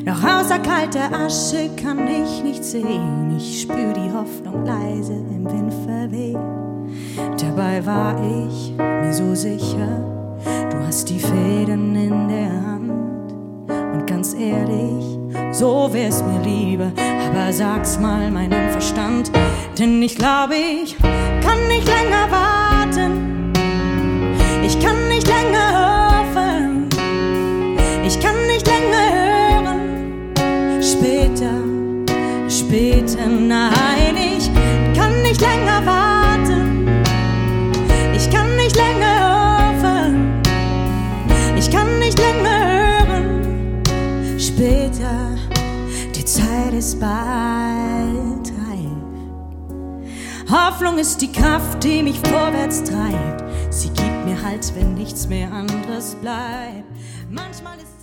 Doch außer kalter Asche kann ich nichts sehen. Ich spür die Hoffnung leise im Wind verwehen. Dabei war ich mir so sicher, du hast die Fäden in der Hand. Und ganz ehrlich, so wär's mir lieber, aber sag's mal meinem Verstand. Denn ich glaube, ich kann nicht länger warten. Ich kann nicht länger hoffen. Ich kann nicht länger hören. Später, nein, ich kann nicht länger warten. Ich kann nicht länger hoffen. Ich kann nicht länger hören. Später, die Zeit ist bald reif. Hoffnung ist die Kraft, die mich vorwärts treibt. Sie gibt mir Halt, wenn nichts mehr anderes bleibt. Manchmal ist